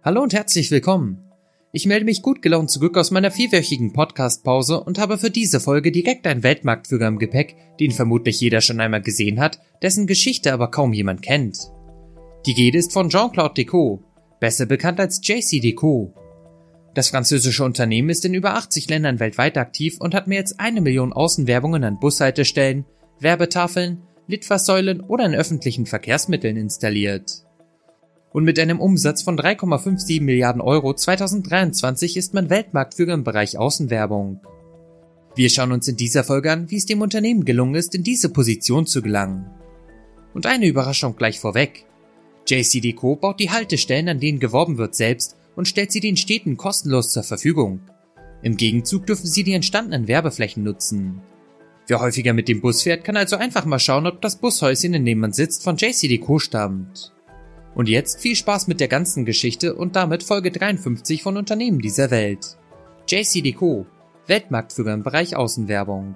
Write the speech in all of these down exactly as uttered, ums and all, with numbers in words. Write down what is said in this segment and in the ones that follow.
Hallo und herzlich willkommen. Ich melde mich gut gelaunt zurück aus meiner vierwöchigen Podcast-Pause und habe für diese Folge direkt einen Weltmarktführer im Gepäck, den vermutlich jeder schon einmal gesehen hat, dessen Geschichte aber kaum jemand kennt. Die Rede ist von Jean-Claude Decaux, besser bekannt als J C Decaux. Das französische Unternehmen ist in über achtzig Ländern weltweit aktiv und hat mehr als eine Million Außenwerbungen an Bushaltestellen, Werbetafeln, Litfaßsäulen oder in öffentlichen Verkehrsmitteln installiert. Und mit einem Umsatz von drei Komma siebenundfünfzig Milliarden Euro zweitausenddreiundzwanzig ist man Weltmarktführer im Bereich Außenwerbung. Wir schauen uns in dieser Folge an, wie es dem Unternehmen gelungen ist, in diese Position zu gelangen. Und eine Überraschung gleich vorweg. J C Decaux baut die Haltestellen, an denen geworben wird, selbst und stellt sie den Städten kostenlos zur Verfügung. Im Gegenzug dürfen sie die entstandenen Werbeflächen nutzen. Wer häufiger mit dem Bus fährt, kann also einfach mal schauen, ob das Bushäuschen, in dem man sitzt, von J C Decaux stammt. Und jetzt viel Spaß mit der ganzen Geschichte und damit Folge dreiundfünfzig von Unternehmen dieser Welt. J C Decaux, Weltmarktführer im Bereich Außenwerbung.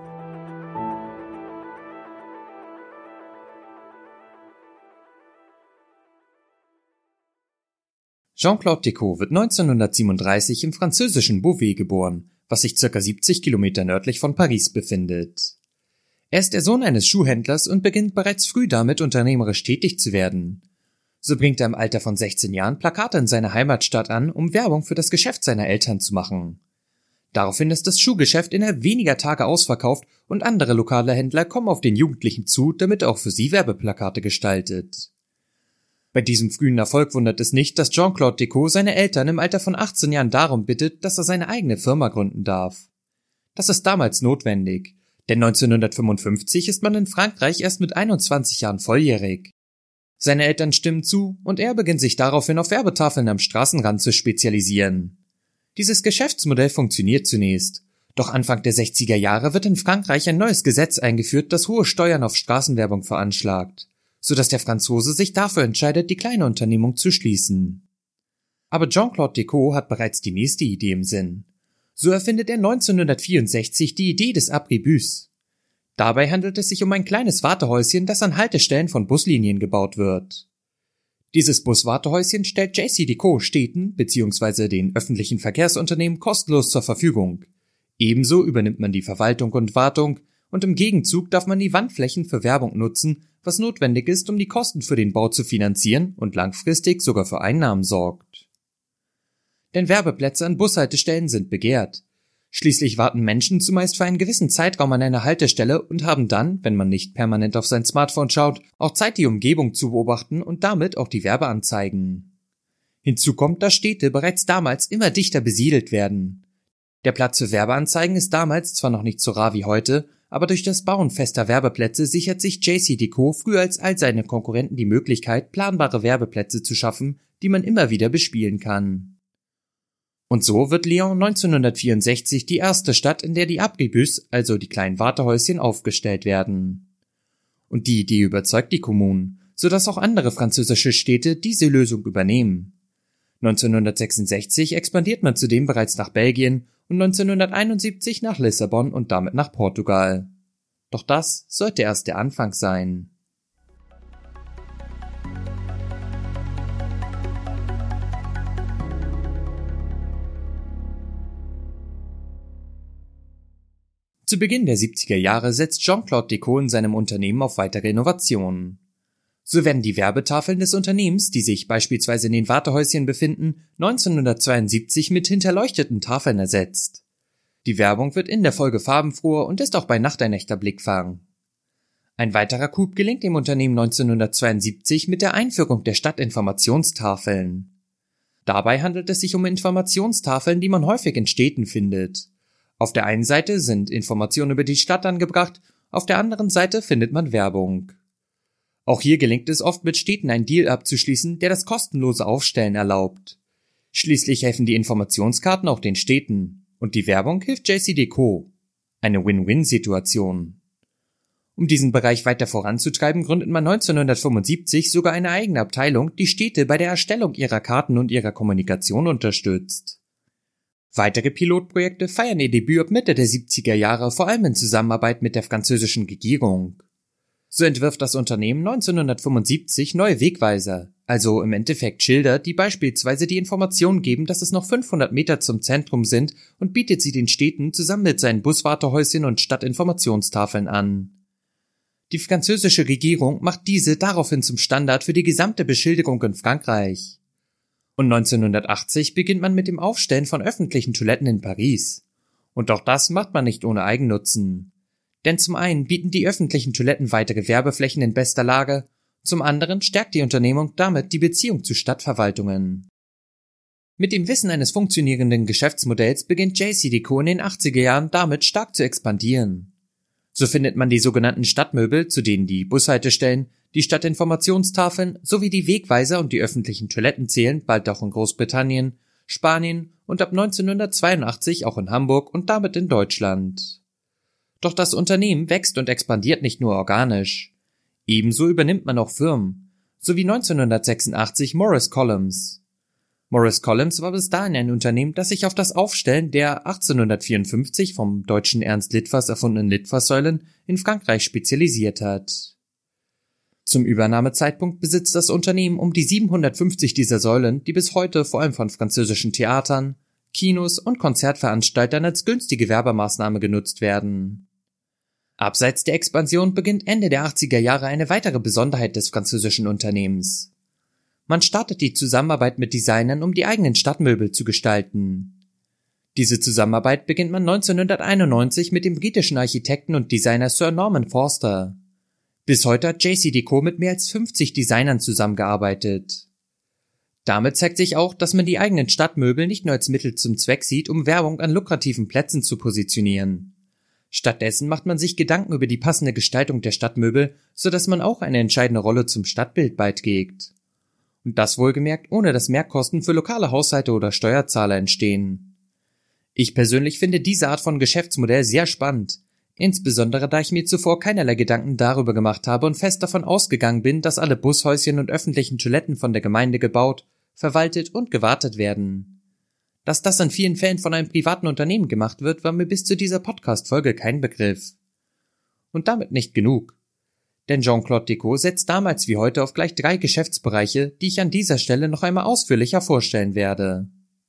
Jean-Claude Decaux wird neunzehnhundertsiebenunddreißig im französischen Beauvais geboren, was sich ca. siebzig Kilometer nördlich von Paris befindet. Er ist der Sohn eines Schuhhändlers und beginnt bereits früh damit, unternehmerisch tätig zu werden. So bringt er im Alter von sechzehn Jahren Plakate in seiner Heimatstadt an, um Werbung für das Geschäft seiner Eltern zu machen. Daraufhin ist das Schuhgeschäft innerhalb weniger Tage ausverkauft und andere lokale Händler kommen auf den Jugendlichen zu, damit er auch für sie Werbeplakate gestaltet. Bei diesem frühen Erfolg wundert es nicht, dass Jean-Claude Decaux seine Eltern im Alter von achtzehn Jahren darum bittet, dass er seine eigene Firma gründen darf. Das ist damals notwendig, denn neunzehnhundertfünfundfünfzig ist man in Frankreich erst mit einundzwanzig Jahren volljährig. Seine Eltern stimmen zu und er beginnt sich daraufhin auf Werbetafeln am Straßenrand zu spezialisieren. Dieses Geschäftsmodell funktioniert zunächst, doch Anfang der sechziger Jahre wird in Frankreich ein neues Gesetz eingeführt, das hohe Steuern auf Straßenwerbung veranschlagt, sodass der Franzose sich dafür entscheidet, die kleine Unternehmung zu schließen. Aber Jean-Claude Decaux hat bereits die nächste Idee im Sinn. So erfindet er neunzehnhundertvierundsechzig die Idee des Abribus. Dabei handelt es sich um ein kleines Wartehäuschen, das an Haltestellen von Buslinien gebaut wird. Dieses Buswartehäuschen stellt J C Decaux Städten bzw. den öffentlichen Verkehrsunternehmen kostenlos zur Verfügung. Ebenso übernimmt man die Verwaltung und Wartung und im Gegenzug darf man die Wandflächen für Werbung nutzen, was notwendig ist, um die Kosten für den Bau zu finanzieren und langfristig sogar für Einnahmen sorgt. Denn Werbeplätze an Bushaltestellen sind begehrt. Schließlich warten Menschen zumeist für einen gewissen Zeitraum an einer Haltestelle und haben dann, wenn man nicht permanent auf sein Smartphone schaut, auch Zeit, die Umgebung zu beobachten und damit auch die Werbeanzeigen. Hinzu kommt, dass Städte bereits damals immer dichter besiedelt werden. Der Platz für Werbeanzeigen ist damals zwar noch nicht so rar wie heute, aber durch das Bauen fester Werbeplätze sichert sich J C Decaux früher als all seine Konkurrenten die Möglichkeit, planbare Werbeplätze zu schaffen, die man immer wieder bespielen kann. Und so wird Lyon neunzehnhundertvierundsechzig die erste Stadt, in der die Abribus, also die kleinen Wartehäuschen, aufgestellt werden. Und die Idee überzeugt die Kommunen, sodass auch andere französische Städte diese Lösung übernehmen. neunzehnhundertsechsundsechzig expandiert man zudem bereits nach Belgien und neunzehnhunderteinundsiebzig nach Lissabon und damit nach Portugal. Doch das sollte erst der Anfang sein. Zu Beginn der siebziger Jahre setzt Jean-Claude Decaux in seinem Unternehmen auf weitere Innovationen. So werden die Werbetafeln des Unternehmens, die sich beispielsweise in den Wartehäuschen befinden, neunzehnhundertzweiundsiebzig mit hinterleuchteten Tafeln ersetzt. Die Werbung wird in der Folge farbenfroher und ist auch bei Nacht ein echter Blickfang. Ein weiterer Coup gelingt dem Unternehmen neunzehnhundertzweiundsiebzig mit der Einführung der Stadtinformationstafeln. Dabei handelt es sich um Informationstafeln, die man häufig in Städten findet. Auf der einen Seite sind Informationen über die Stadt angebracht, auf der anderen Seite findet man Werbung. Auch hier gelingt es oft mit Städten einen Deal abzuschließen, der das kostenlose Aufstellen erlaubt. Schließlich helfen die Informationskarten auch den Städten und die Werbung hilft J C Decaux. Eine Win-Win-Situation. Um diesen Bereich weiter voranzutreiben, gründet man neunzehnhundertfünfundsiebzig sogar eine eigene Abteilung, die Städte bei der Erstellung ihrer Karten und ihrer Kommunikation unterstützt. Weitere Pilotprojekte feiern ihr Debüt ab Mitte der siebziger Jahre, vor allem in Zusammenarbeit mit der französischen Regierung. So entwirft das Unternehmen neunzehnhundertfünfundsiebzig neue Wegweiser, also im Endeffekt Schilder, die beispielsweise die Information geben, dass es noch fünfhundert Meter zum Zentrum sind, und bietet sie den Städten zusammen mit seinen Buswartehäuschen und Stadtinformationstafeln an. Die französische Regierung macht diese daraufhin zum Standard für die gesamte Beschilderung in Frankreich. Und neunzehnhundertachtzig beginnt man mit dem Aufstellen von öffentlichen Toiletten in Paris. Und auch das macht man nicht ohne Eigennutzen. Denn zum einen bieten die öffentlichen Toiletten weitere Werbeflächen in bester Lage, zum anderen stärkt die Unternehmung damit die Beziehung zu Stadtverwaltungen. Mit dem Wissen eines funktionierenden Geschäftsmodells beginnt J C Decaux in den achtziger Jahren damit stark zu expandieren. So findet man die sogenannten Stadtmöbel, zu denen die Bushaltestellen, die Stadtinformationstafeln sowie die Wegweiser und die öffentlichen Toiletten zählen, bald auch in Großbritannien, Spanien und ab neunzehnhundertzweiundachtzig auch in Hamburg und damit in Deutschland. Doch das Unternehmen wächst und expandiert nicht nur organisch. Ebenso übernimmt man auch Firmen, so wie neunzehnhundertsechsundachtzig Morris Columns. Morris Columns war bis dahin ein Unternehmen, das sich auf das Aufstellen der achtzehnhundertvierundfünfzig vom deutschen Ernst Litfers erfundenen Litfaßsäulen in Frankreich spezialisiert hat. Zum Übernahmezeitpunkt besitzt das Unternehmen um die siebenhundertfünfzig dieser Säulen, die bis heute vor allem von französischen Theatern, Kinos und Konzertveranstaltern als günstige Werbemaßnahme genutzt werden. Abseits der Expansion beginnt Ende der achtziger Jahre eine weitere Besonderheit des französischen Unternehmens. Man startet die Zusammenarbeit mit Designern, um die eigenen Stadtmöbel zu gestalten. Diese Zusammenarbeit beginnt man neunzehnhunderteinundneunzig mit dem britischen Architekten und Designer Sir Norman Foster. Bis heute hat J C Decaux mit mehr als fünfzig Designern zusammengearbeitet. Damit zeigt sich auch, dass man die eigenen Stadtmöbel nicht nur als Mittel zum Zweck sieht, um Werbung an lukrativen Plätzen zu positionieren. Stattdessen macht man sich Gedanken über die passende Gestaltung der Stadtmöbel, so dass man auch eine entscheidende Rolle zum Stadtbild beiträgt. Und das wohlgemerkt, ohne dass Mehrkosten für lokale Haushalte oder Steuerzahler entstehen. Ich persönlich finde diese Art von Geschäftsmodell sehr spannend, insbesondere da ich mir zuvor keinerlei Gedanken darüber gemacht habe und fest davon ausgegangen bin, dass alle Bushäuschen und öffentlichen Toiletten von der Gemeinde gebaut, verwaltet und gewartet werden. Dass das in vielen Fällen von einem privaten Unternehmen gemacht wird, war mir bis zu dieser Podcast-Folge kein Begriff. Und damit nicht genug. Denn Jean-Claude Decaux setzt damals wie heute auf gleich drei Geschäftsbereiche, die ich an dieser Stelle noch einmal ausführlicher vorstellen werde.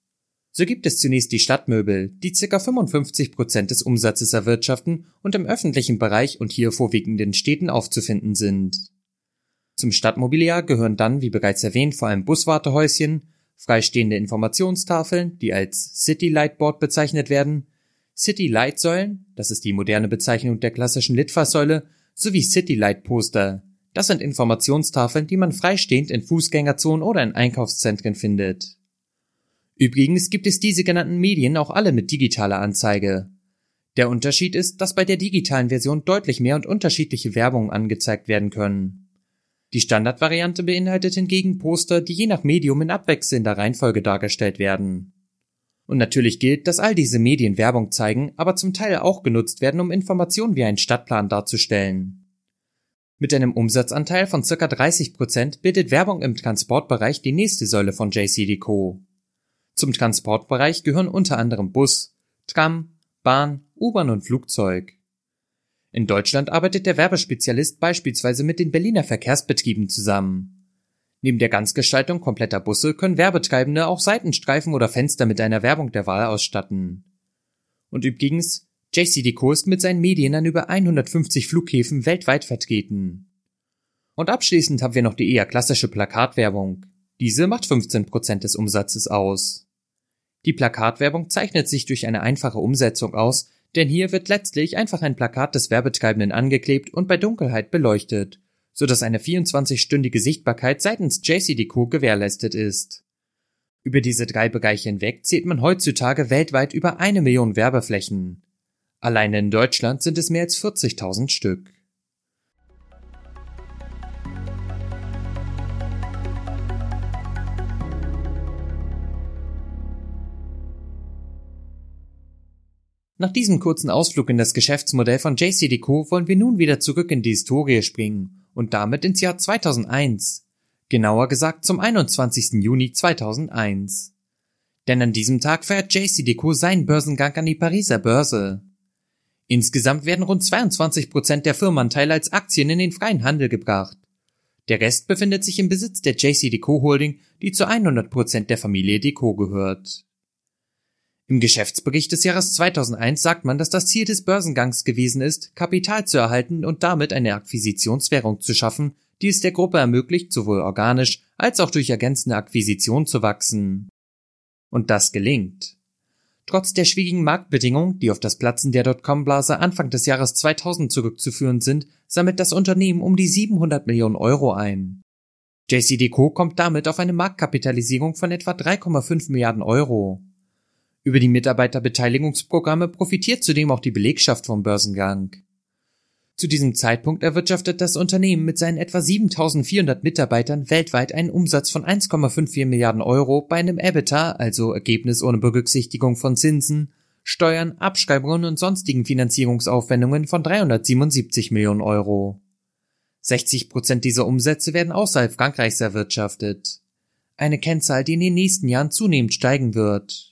So gibt es zunächst die Stadtmöbel, die ca. fünfundfünfzig Prozent des Umsatzes erwirtschaften und im öffentlichen Bereich und hier vorwiegend in Städten aufzufinden sind. Zum Stadtmobiliar gehören dann, wie bereits erwähnt, vor allem Buswartehäuschen, freistehende Informationstafeln, die als City Lightboard bezeichnet werden, City Lightsäulen, das ist die moderne Bezeichnung der klassischen Litfaßsäule, sowie City Light Poster, das sind Informationstafeln, die man freistehend in Fußgängerzonen oder in Einkaufszentren findet. Übrigens gibt es diese genannten Medien auch alle mit digitaler Anzeige. Der Unterschied ist, dass bei der digitalen Version deutlich mehr und unterschiedliche Werbungen angezeigt werden können. Die Standardvariante beinhaltet hingegen Poster, die je nach Medium in abwechselnder Reihenfolge dargestellt werden. Und natürlich gilt, dass all diese Medien Werbung zeigen, aber zum Teil auch genutzt werden, um Informationen wie einen Stadtplan darzustellen. Mit einem Umsatzanteil von ca. dreißig Prozent bildet Werbung im Transportbereich die nächste Säule von J C Decaux. Zum Transportbereich gehören unter anderem Bus, Tram, Bahn, U-Bahn und Flugzeug. In Deutschland arbeitet der Werbespezialist beispielsweise mit den Berliner Verkehrsbetrieben zusammen. Neben der Ganzgestaltung kompletter Busse können Werbetreibende auch Seitenstreifen oder Fenster mit einer Werbung der Wahl ausstatten. Und übrigens, J C Decaux ist mit seinen Medien an über hundertfünfzig Flughäfen weltweit vertreten. Und abschließend haben wir noch die eher klassische Plakatwerbung. Diese macht fünfzehn Prozent des Umsatzes aus. Die Plakatwerbung zeichnet sich durch eine einfache Umsetzung aus, denn hier wird letztlich einfach ein Plakat des Werbetreibenden angeklebt und bei Dunkelheit beleuchtet, so dass eine vierundzwanzigstündige Sichtbarkeit seitens J C Decaux gewährleistet ist. Über diese drei Bereiche hinweg zählt man heutzutage weltweit über eine Million Werbeflächen. Alleine in Deutschland sind es mehr als vierzigtausend Stück. Nach diesem kurzen Ausflug in das Geschäftsmodell von J C Decaux wollen wir nun wieder zurück in die Historie springen und damit ins Jahr zweitausendeins, genauer gesagt zum einundzwanzigsten Juni zweitausendeins. Denn an diesem Tag feiert J C Decaux seinen Börsengang an die Pariser Börse. Insgesamt werden rund zweiundzwanzig Prozent der Firmenanteile als Aktien in den freien Handel gebracht. Der Rest befindet sich im Besitz der J C Decaux Holding, die zu hundert Prozent der Familie Decaux gehört. Im Geschäftsbericht des Jahres zweitausendeins sagt man, dass das Ziel des Börsengangs gewesen ist, Kapital zu erhalten und damit eine Akquisitionswährung zu schaffen, die es der Gruppe ermöglicht, sowohl organisch als auch durch ergänzende Akquisitionen zu wachsen. Und das gelingt. Trotz der schwierigen Marktbedingungen, die auf das Platzen der Dotcom-Blase Anfang des Jahres zweitausend zurückzuführen sind, sammelt das Unternehmen um die siebenhundert Millionen Euro ein. J C Decaux kommt damit auf eine Marktkapitalisierung von etwa drei Komma fünf Milliarden Euro. Über die Mitarbeiterbeteiligungsprogramme profitiert zudem auch die Belegschaft vom Börsengang. Zu diesem Zeitpunkt erwirtschaftet das Unternehmen mit seinen etwa siebentausendvierhundert Mitarbeitern weltweit einen Umsatz von eins Komma vierundfünfzig Milliarden Euro bei einem EBITDA, also Ergebnis ohne Berücksichtigung von Zinsen, Steuern, Abschreibungen und sonstigen Finanzierungsaufwendungen von dreihundertsiebenundsiebzig Millionen Euro. sechzig Prozent dieser Umsätze werden außerhalb Frankreichs erwirtschaftet. Eine Kennzahl, die in den nächsten Jahren zunehmend steigen wird.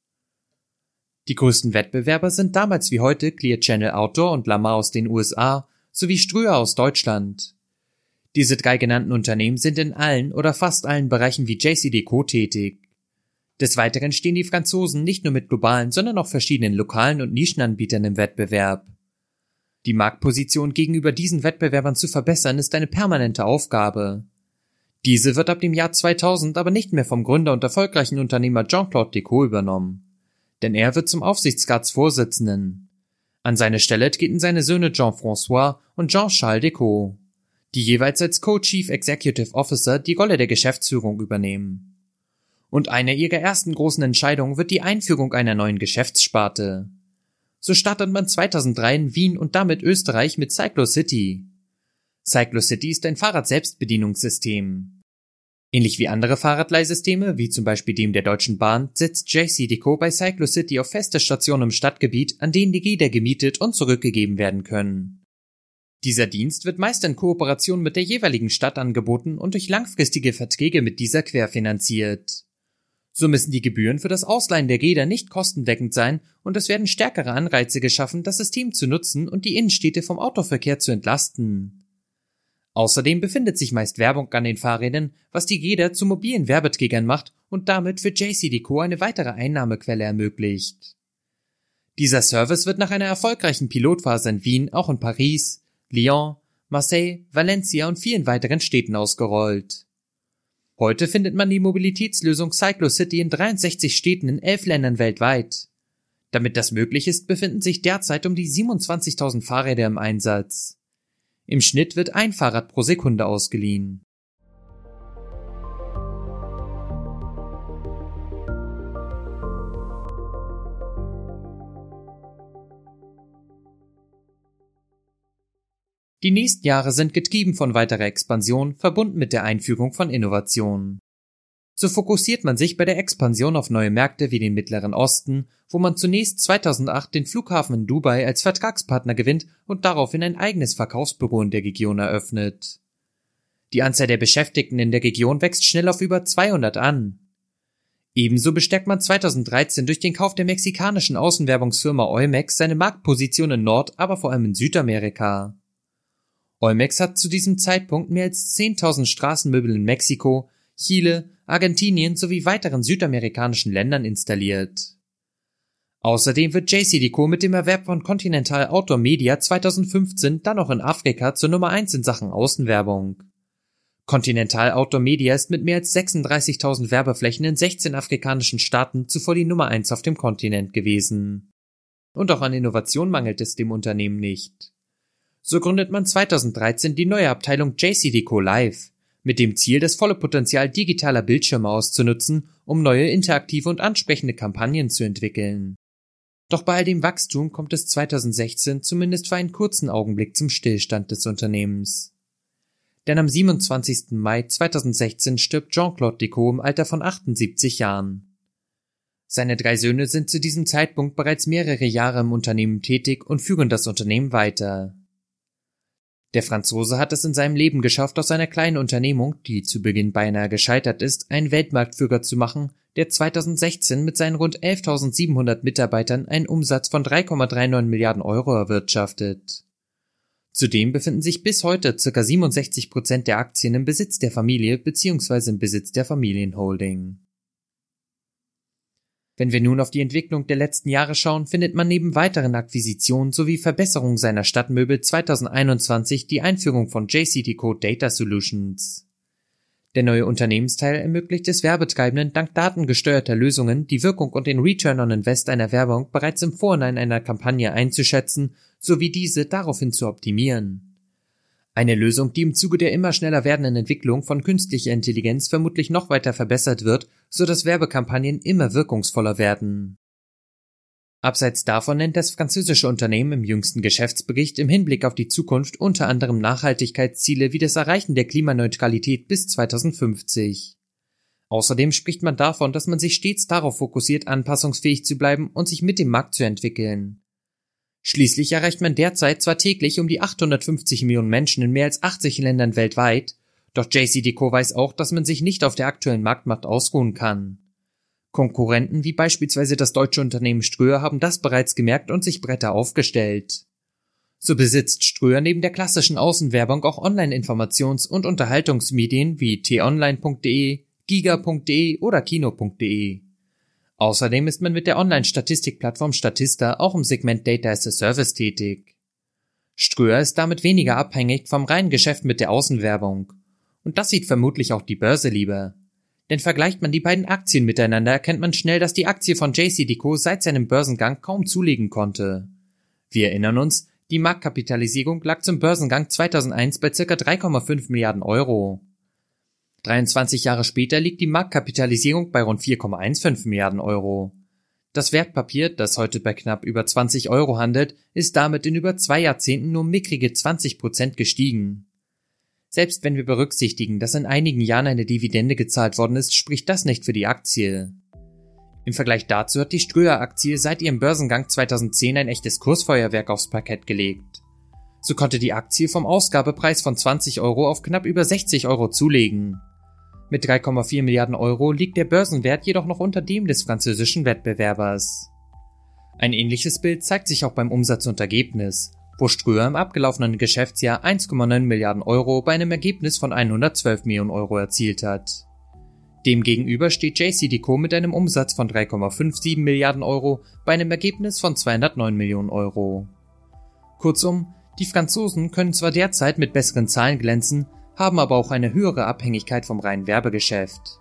Die größten Wettbewerber sind damals wie heute Clear Channel Outdoor und Lamar aus den U S A sowie Ströer aus Deutschland. Diese drei genannten Unternehmen sind in allen oder fast allen Bereichen wie J C Decaux tätig. Des Weiteren stehen die Franzosen nicht nur mit globalen, sondern auch verschiedenen lokalen und Nischenanbietern im Wettbewerb. Die Marktposition gegenüber diesen Wettbewerbern zu verbessern, ist eine permanente Aufgabe. Diese wird ab dem Jahr zweitausend aber nicht mehr vom Gründer und erfolgreichen Unternehmer Jean-Claude Decaux übernommen. Denn er wird zum Aufsichtsratsvorsitzenden. An seine Stelle treten seine Söhne Jean-François und Jean-Charles Decaux, die jeweils als Co-Chief Executive Officer die Rolle der Geschäftsführung übernehmen. Und eine ihrer ersten großen Entscheidungen wird die Einführung einer neuen Geschäftssparte. So startet man zweitausenddrei in Wien und damit Österreich mit CycloCity. CycloCity ist ein Fahrrad-Selbstbedienungssystem. Ähnlich wie andere Fahrradleihsysteme, wie zum Beispiel dem der Deutschen Bahn, setzt J C Decaux bei CycloCity auf feste Stationen im Stadtgebiet, an denen die Räder gemietet und zurückgegeben werden können. Dieser Dienst wird meist in Kooperation mit der jeweiligen Stadt angeboten und durch langfristige Verträge mit dieser querfinanziert. So müssen die Gebühren für das Ausleihen der Räder nicht kostendeckend sein und es werden stärkere Anreize geschaffen, das System zu nutzen und die Innenstädte vom Autoverkehr zu entlasten. Außerdem befindet sich meist Werbung an den Fahrrädern, was die Räder zu mobilen Werbeträgern macht und damit für J C Decaux eine weitere Einnahmequelle ermöglicht. Dieser Service wird nach einer erfolgreichen Pilotphase in Wien auch in Paris, Lyon, Marseille, Valencia und vielen weiteren Städten ausgerollt. Heute findet man die Mobilitätslösung CycloCity in dreiundsechzig Städten in elf Ländern weltweit. Damit das möglich ist, befinden sich derzeit um die siebenundzwanzigtausend Fahrräder im Einsatz. Im Schnitt wird ein Fahrrad pro Sekunde ausgeliehen. Die nächsten Jahre sind getrieben von weiterer Expansion, verbunden mit der Einführung von Innovationen. So fokussiert man sich bei der Expansion auf neue Märkte wie den Mittleren Osten, wo man zunächst zweitausendacht den Flughafen in Dubai als Vertragspartner gewinnt und daraufhin ein eigenes Verkaufsbüro in der Region eröffnet. Die Anzahl der Beschäftigten in der Region wächst schnell auf über zweihundert an. Ebenso bestärkt man zweitausenddreizehn durch den Kauf der mexikanischen Außenwerbungsfirma Olmex seine Marktposition in Nord-, aber vor allem in Südamerika. Olmex hat zu diesem Zeitpunkt mehr als zehntausend Straßenmöbel in Mexiko, Chile, Argentinien sowie weiteren südamerikanischen Ländern installiert. Außerdem wird J C Decaux mit dem Erwerb von Continental Outdoor Media zweitausendfünfzehn dann auch in Afrika zur Nummer eins in Sachen Außenwerbung. Continental Outdoor Media ist mit mehr als sechsunddreißigtausend Werbeflächen in sechzehn afrikanischen Staaten zuvor die Nummer eins auf dem Kontinent gewesen. Und auch an Innovation mangelt es dem Unternehmen nicht. So gründet man zweitausenddreizehn die neue Abteilung J C Decaux Live, mit dem Ziel, das volle Potenzial digitaler Bildschirme auszunutzen, um neue interaktive und ansprechende Kampagnen zu entwickeln. Doch bei all dem Wachstum kommt es zweitausendsechzehn zumindest für einen kurzen Augenblick zum Stillstand des Unternehmens. Denn am siebenundzwanzigsten Mai zweitausendsechzehn stirbt Jean-Claude Decaux im Alter von achtundsiebzig Jahren. Seine drei Söhne sind zu diesem Zeitpunkt bereits mehrere Jahre im Unternehmen tätig und führen das Unternehmen weiter. Der Franzose hat es in seinem Leben geschafft, aus einer kleinen Unternehmung, die zu Beginn beinahe gescheitert ist, einen Weltmarktführer zu machen, der zweitausendsechzehn mit seinen rund elftausendsiebenhundert Mitarbeitern einen Umsatz von drei Komma neununddreißig Milliarden Euro erwirtschaftet. Zudem befinden sich bis heute ca. siebenundsechzig Prozent der Aktien im Besitz der Familie bzw. im Besitz der Familienholding. Wenn wir nun auf die Entwicklung der letzten Jahre schauen, findet man neben weiteren Akquisitionen sowie Verbesserungen seiner Stadtmöbel zweitausendeinundzwanzig die Einführung von J C Decaux Data Solutions. Der neue Unternehmensteil ermöglicht es Werbetreibenden dank datengesteuerter Lösungen, die Wirkung und den Return on Invest einer Werbung bereits im Vorhinein einer Kampagne einzuschätzen, sowie diese daraufhin zu optimieren. Eine Lösung, die im Zuge der immer schneller werdenden Entwicklung von künstlicher Intelligenz vermutlich noch weiter verbessert wird, so dass Werbekampagnen immer wirkungsvoller werden. Abseits davon nennt das französische Unternehmen im jüngsten Geschäftsbericht im Hinblick auf die Zukunft unter anderem Nachhaltigkeitsziele wie das Erreichen der Klimaneutralität bis zweitausendfünfzig. Außerdem spricht man davon, dass man sich stets darauf fokussiert, anpassungsfähig zu bleiben und sich mit dem Markt zu entwickeln. Schließlich erreicht man derzeit zwar täglich um die achthundertfünfzig Millionen Menschen in mehr als achtzig Ländern weltweit, doch J C Decaux weiß auch, dass man sich nicht auf der aktuellen Marktmacht ausruhen kann. Konkurrenten wie beispielsweise das deutsche Unternehmen Ströer haben das bereits gemerkt und sich breiter aufgestellt. So besitzt Ströer neben der klassischen Außenwerbung auch Online-Informations- und Unterhaltungsmedien wie t online punkt de, giga punkt de oder kino punkt de. Außerdem ist man mit der Online-Statistikplattform Statista auch im Segment Data as a Service tätig. Ströer ist damit weniger abhängig vom reinen Geschäft mit der Außenwerbung. Und das sieht vermutlich auch die Börse lieber. Denn vergleicht man die beiden Aktien miteinander, erkennt man schnell, dass die Aktie von J C Decaux seit seinem Börsengang kaum zulegen konnte. Wir erinnern uns, die Marktkapitalisierung lag zum Börsengang zweitausendeins bei ca. drei Komma fünf Milliarden Euro. dreiundzwanzig Jahre später liegt die Marktkapitalisierung bei rund vier Komma fünfzehn Milliarden Euro. Das Wertpapier, das heute bei knapp über zwanzig Euro handelt, ist damit in über zwei Jahrzehnten nur mickrige zwanzig Prozent gestiegen. Selbst wenn wir berücksichtigen, dass in einigen Jahren eine Dividende gezahlt worden ist, spricht das nicht für die Aktie. Im Vergleich dazu hat die Ströer-Aktie seit ihrem Börsengang zweitausendzehn ein echtes Kursfeuerwerk aufs Parkett gelegt. So konnte die Aktie vom Ausgabepreis von zwanzig Euro auf knapp über sechzig Euro zulegen. Mit drei Komma vier Milliarden Euro liegt der Börsenwert jedoch noch unter dem des französischen Wettbewerbers. Ein ähnliches Bild zeigt sich auch beim Umsatz und Ergebnis, wo Ströer im abgelaufenen Geschäftsjahr eins Komma neun Milliarden Euro bei einem Ergebnis von hundertzwölf Millionen Euro erzielt hat. Demgegenüber steht J C Decaux mit einem Umsatz von drei Komma siebenundfünfzig Milliarden Euro bei einem Ergebnis von zweihundertneun Millionen Euro. Kurzum, die Franzosen können zwar derzeit mit besseren Zahlen glänzen, haben aber auch eine höhere Abhängigkeit vom reinen Werbegeschäft.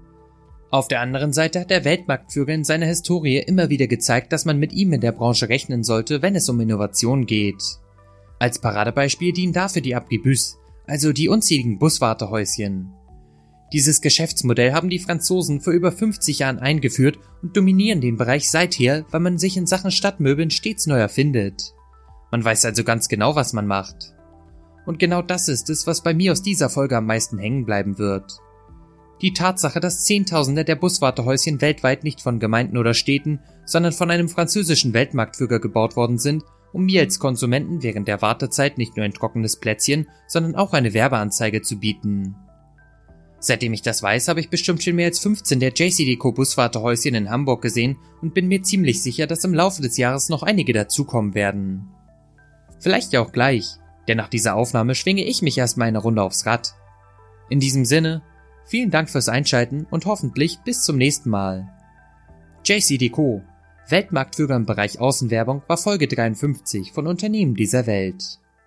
Auf der anderen Seite hat der Weltmarktführer in seiner Historie immer wieder gezeigt, dass man mit ihm in der Branche rechnen sollte, wenn es um Innovation geht. Als Paradebeispiel dienen dafür die Abribus, also die unzähligen Buswartehäuschen. Dieses Geschäftsmodell haben die Franzosen vor über fünfzig Jahren eingeführt und dominieren den Bereich seither, weil man sich in Sachen Stadtmöbeln stets neu erfindet. Man weiß also ganz genau, was man macht. Und genau das ist es, was bei mir aus dieser Folge am meisten hängen bleiben wird. Die Tatsache, dass Zehntausende der Buswartehäuschen weltweit nicht von Gemeinden oder Städten, sondern von einem französischen Weltmarktführer gebaut worden sind, um mir als Konsumenten während der Wartezeit nicht nur ein trockenes Plätzchen, sondern auch eine Werbeanzeige zu bieten. Seitdem ich das weiß, habe ich bestimmt schon mehr als fünfzehn der J C Decaux Buswartehäuschen in Hamburg gesehen und bin mir ziemlich sicher, dass im Laufe des Jahres noch einige dazukommen werden. Vielleicht ja auch gleich, denn nach dieser Aufnahme schwinge ich mich erstmal eine Runde aufs Rad. In diesem Sinne, vielen Dank fürs Einschalten und hoffentlich bis zum nächsten Mal. J C Decaux, Weltmarktführer im Bereich Außenwerbung, war Folge dreiundfünfzig von Unternehmen dieser Welt.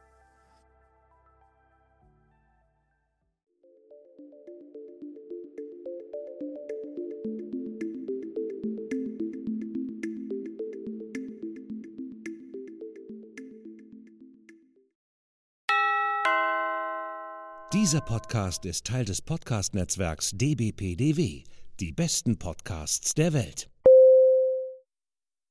Dieser Podcast ist Teil des Podcast-Netzwerks D B P D W, die besten Podcasts der Welt.